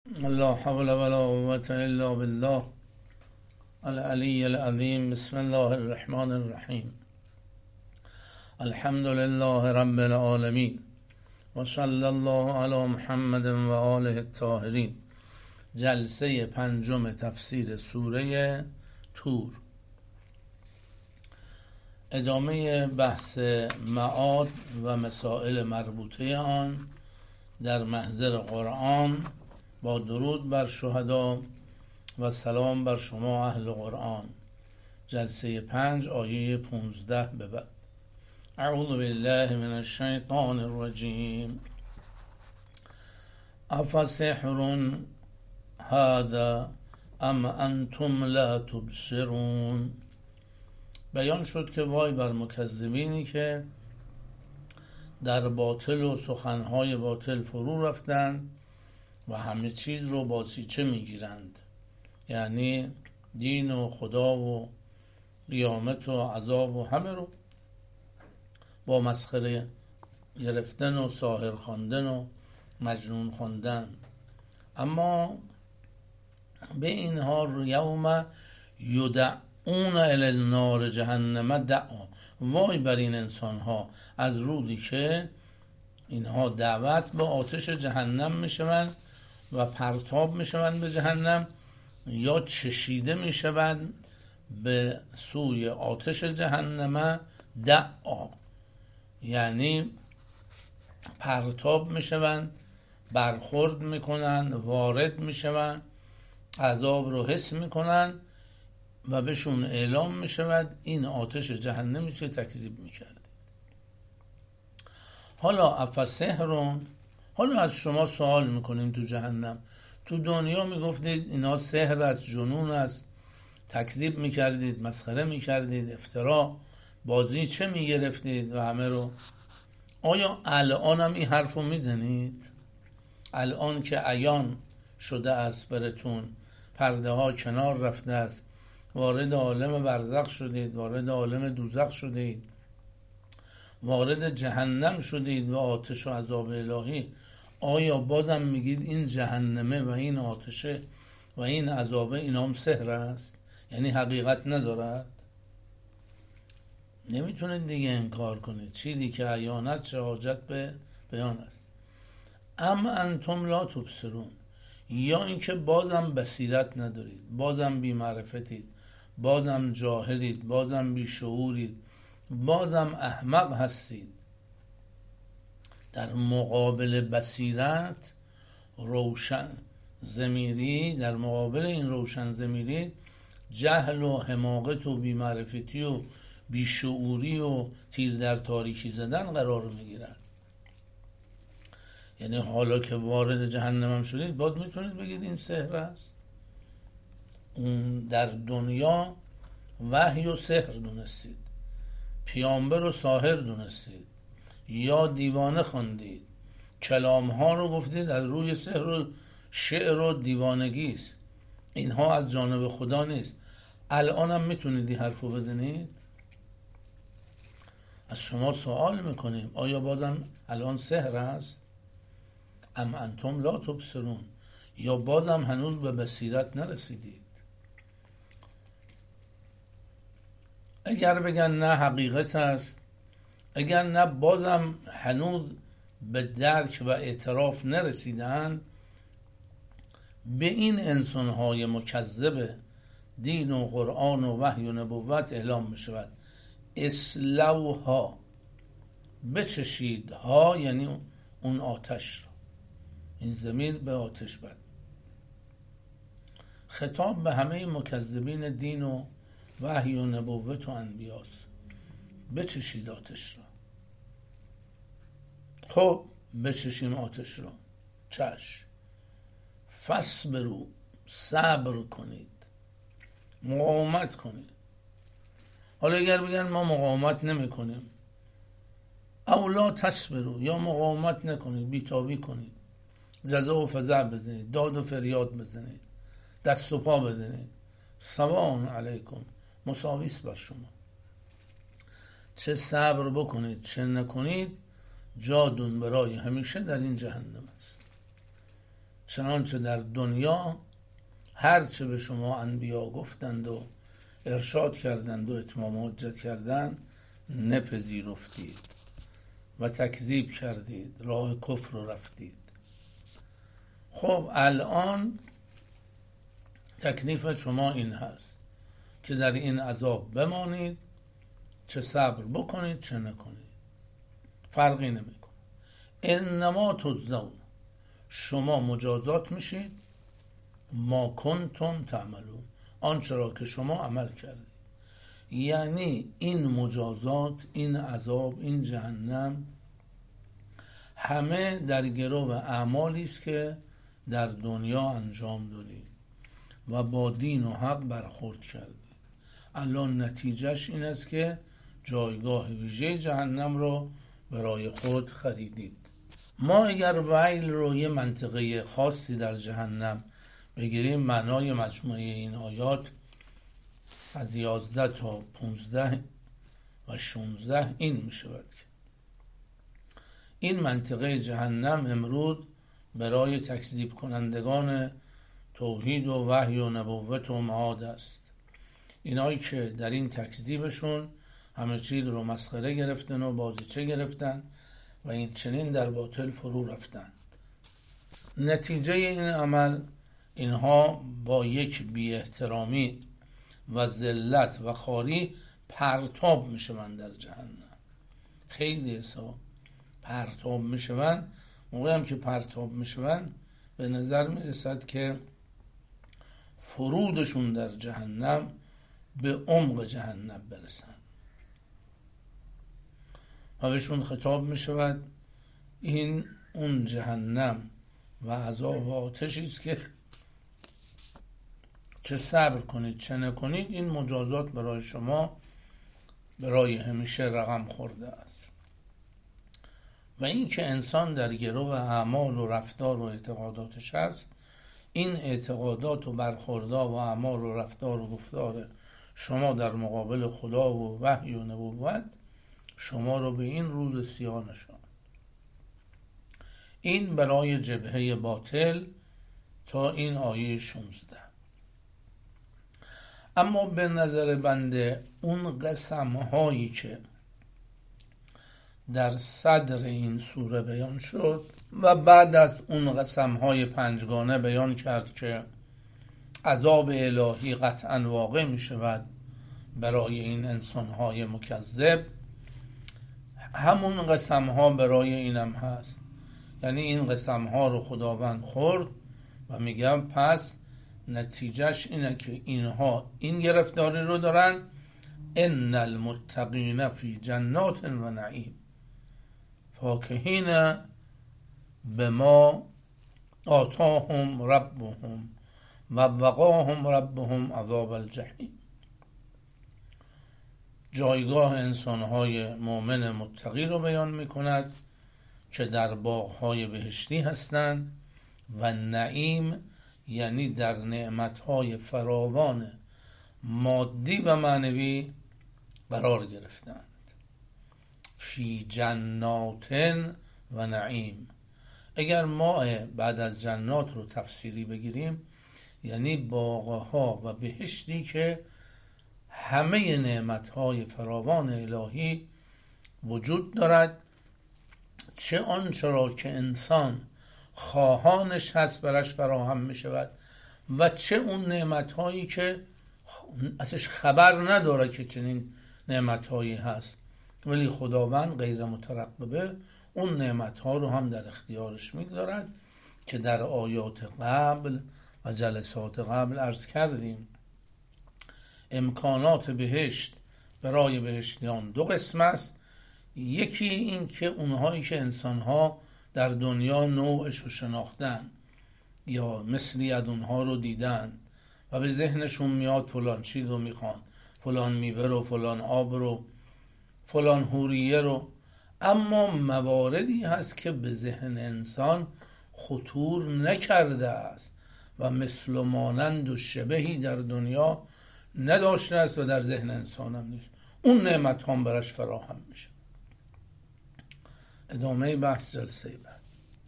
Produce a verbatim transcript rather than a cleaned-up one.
لا حول ولا قوة الا بالله العلی العظیم. بسم الله الرحمن الرحیم. الحمد لله رب العالمین و صلی الله علی محمد و آله الطاهرین. جلسه پنجم تفسیر سوره طور، ادامه بحث معاد و مسائل مربوطه آن در محضر قرآن، با درود بر شهدا و سلام بر شما اهل قرآن. جلسه پنج، آیه پونزده به بعد. اعوذ بالله من الشیطان الرجیم. افسحر هذا ام انتم لا تبصرون. بیان شد که وای بر مکذبینی که در باطل و سخنهای باطل فرو رفتند و همه چیز رو بازیچه میگیرند، یعنی دین و خدا و قیامت و عذاب و همه رو با مسخره گرفتن و ساحر خواندن و مجنون خواندن. اما به اینها یوم یدعون الی النار جهنم دعا. وای بر این انسان ها از روزی که اینها دعوت به آتش جهنم میشوند و پرتاب میشوند به جهنم، یا چشیده میشوند به سوی آتش جهنم دعا، یعنی پرتاب میشوند، برخورد میکنند، وارد میشوند، عذاب رو حس میکنند و بهشون اعلام میشود این آتش جهنمی که تکذیب میکردید. حالا افسحرون، حالا از شما سوال میکنیم تو جهنم، تو دنیا میگفتید اینا سحر است، جنون است، تکذیب میکردید، مسخره میکردید، افترا، بازی چه میگرفتید و همه رو. آیا الان هم این حرف رو میزنید؟ الان که عیان شده است براتون، پرده ها کنار رفته است، وارد عالم برزخ شدید، وارد عالم دوزخ شدید، وارد جهنم شدید و آتش و عذاب الهی، آیا بازم میگید این جهنمه و این آتشه و این عذابه اینا هم سحر است؟ یعنی حقیقت ندارد؟ نمیتونید دیگه انکار کنید. چیزی که عیان است چه حاجت به بیان است. ام انتم لا تبصرون، یا اینکه بازم بصیرت ندارید، بازم بی معرفتید، بازم جاهلید، بازم بی شعورید، بازم احمق هستید. در مقابل بصیرت روشن ضمیری، در مقابل این روشن ضمیری جهل و حماقت و بی معرفتی و بی شعوری و تیر در تاریکی زدن قرار میگیرد. یعنی حالا که وارد جهنم هم شدید باز میتونید بگید این سحر است؟ اون در دنیا وحی و سحر دونستید، پیامبر و ساحر دونستید، یا دیوانه خواندید، کلام ها رو گفتید از روی سحر و شعر و دیوانگی است، اینها از جانب خدا نیست. الان هم میتونید این حرف رو بزنید؟ از شما سوال میکنیم آیا بازم الان سحر است؟ ام انتم لا تبصرون، یا بازم هنوز به بصیرت نرسیدید؟ اگر بگن نه حقیقت است، اگر نه بازم هنوز به درک و اعتراف نرسیدن، به این انسانهای مکذب دین و قرآن و وحی و نبوت اعلام می شود اسلوها، بچشید، ها یعنی اون آتش رو، این ضمیر به آتش بد، خطاب به همه مکذبین دین و وحی و نبوت و انبیاست. بچشید آتش رو. خب بچشیم آتش رو، چشم. فصبرو، صبر کنید، مقاومت کنید. حالا اگر بگن ما مقاومت نمی کنیم، او لا تصبرو، یا مقاومت نکنید، بیتابی کنید، جزا و فزع بزنید، داد و فریاد بزنید، دست و پا بزنید، سواء علیکم، مساویس بر شما. چه صبر بکنید چه نکنید، جادون برای همیشه در این جهنم است. چنانچه در دنیا هرچه به شما انبیا گفتند و ارشاد کردند و اتمام حجت کردند نپذیرفتید و تکذیب کردید، راه کفر رو رفتید. خب الان تکلیف شما این هست که در این عذاب بمانید، چه صبر بکنید چه نکنید، فرقی نمیکنه. انما تجزون، شما مجازات میشید ما کنتم تعملون، آنچه را که شما عمل کردید. یعنی این مجازات، این عذاب، این جهنم همه در گرو اعمالی است که در دنیا انجام دادید و با دین و حق برخورد کردید. الان نتیجهش این است که جایگاه ویژه جهنم را برای خود خریدید. ما اگر ویل رو یه منطقه خاصی در جهنم بگیریم، معنای مجموعه این آیات از یازده تا پونزده و شونزده این می شود که این منطقه جهنم امروز برای تکذیب کنندگان توحید و وحی و نبوت و معاد است. اینایی که در این تکذیبشون همه چیز رو مسخره گرفتن و بازیچه گرفتن و این چنین در باطل فرو رفتن. نتیجه این عمل اینها با یک بی احترامی و ذلت و خواری پرتاب میشوند در جهنم. خیلی حساب پرتاب میشوند. موقعی هم که پرتاب میشوند به نظر میرسد که فرودشون در جهنم به عمق جهنم برسن و بهشون خطاب میشود این اون جهنم و عذاب و آتشی است که چه صبر کنید چه نکنید این مجازات برای شما برای همیشه رقم خورده است. و این که انسان در گرو اعمال و رفتار و اعتقاداتش است، این اعتقادات و برخوردها و اعمال و رفتار و گفتار شما در مقابل خدا و وحی و نبوت شما رو به این روز سیاه نشاند. این برای جبهه باطل تا این آیه شانزده. اما به نظر بنده اون قسم هایی که در صدر این سوره بیان شد و بعد از اون قسم های پنجگانه بیان کرد که عذاب الهی قطعا واقع می شود برای این انسان های مکذب، همون قسم ها برای اینم هست. یعنی این قسم ها رو خداوند خورد و میگم پس نتیجهش اینه که اینها این گرفتاری رو دارن. ان المتقین فی جنات و نعیم فاکهین بما آتاهم ربهم و وقاهم ربهم عذاب الجحیم. جایگاه انسانهای مؤمن متقی رو بیان میکند که در باغهای بهشتی هستند و نعیم یعنی در نعمتهای فراوان مادی و معنوی قرار گرفتند. فی جنات و نعیم. اگر ما بعد از جنات رو تفسیری بگیریم یعنی باغها و بهشتی که همه نعمتهای فراوان الهی وجود دارد، چه آنچه را که انسان خواهانش هست برش فراهم می شود و چه اون نعمتهایی که ازش خبر نداره که چنین نعمتهایی هست ولی خداوند غیر مترقبه اون نعمتها رو هم در اختیارش میگذارد که در آیات قبل و جلسات قبل عرض کردیم. امکانات بهشت برای بهشتیان دو قسم است. یکی این که اونهایی که انسانها در دنیا نوعش رو شناختن یا مثلی از اونها رو دیدن و به ذهنشون میاد فلان چیز رو میخوان، فلان میوه رو، فلان آب رو، فلان حوریه رو، اما مواردی هست که به ذهن انسان خطور نکرده است و مثل و مانند و شبهی در دنیا نداشته است و در ذهن انسان هم نیست. اون نعمت هم برش فراهم میشه. ادامه بحث جلسه بعد.